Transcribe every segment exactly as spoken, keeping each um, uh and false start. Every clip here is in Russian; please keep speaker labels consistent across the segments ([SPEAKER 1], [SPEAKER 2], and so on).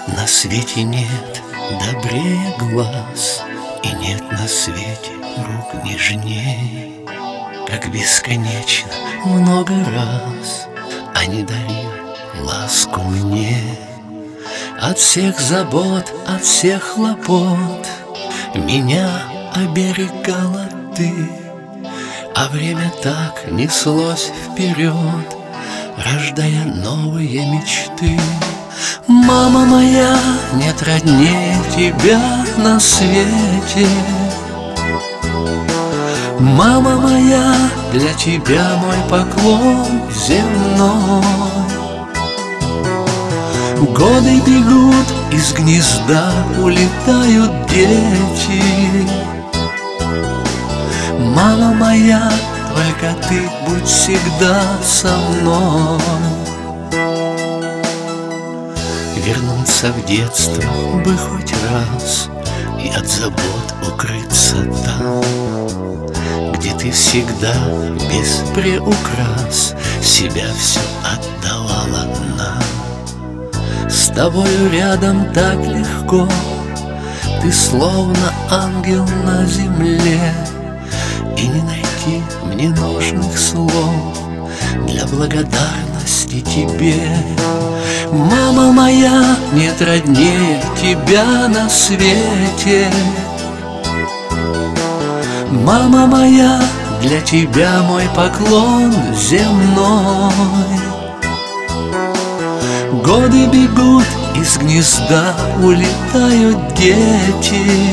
[SPEAKER 1] На свете нет добрее глаз, и нет на свете рук нежней. Как бесконечно много раз они дарили ласку мне. От всех забот, от всех хлопот меня оберегала ты, а время так неслось вперед, рождая новые мечты. Мама моя, нет роднее тебя на свете. Мама моя, для тебя мой поклон земной. Годы бегут, из гнезда улетают дети. Мама моя, только ты будь всегда со мной. Вернуться в детство бы хоть раз и от забот укрыться там, где ты всегда без приукрас себя все отдавала нам. С тобою рядом так легко, ты словно ангел на земле, и не найти мне нужных слов для благодарности тебе. Мама моя, нет роднее тебя на свете. Мама моя, для тебя мой поклон земной. Годы бегут, из гнезда улетают дети.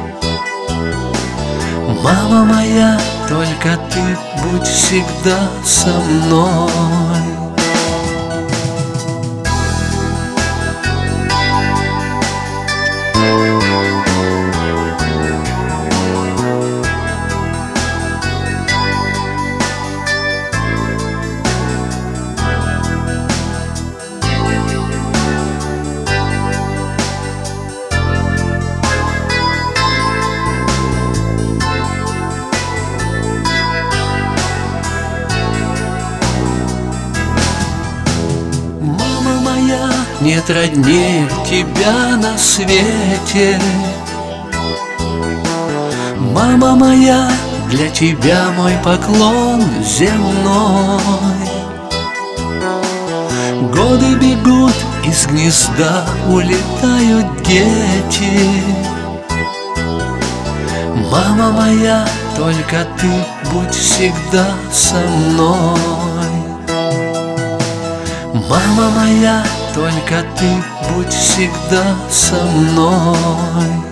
[SPEAKER 1] Мама моя, только ты будь всегда со мной. Нет роднее тебя на свете. Мама моя, для тебя мой поклон земной. Годы бегут, из гнезда улетают дети. Мама моя, только ты будь всегда со мной. Мама моя, только ты будь всегда со мной.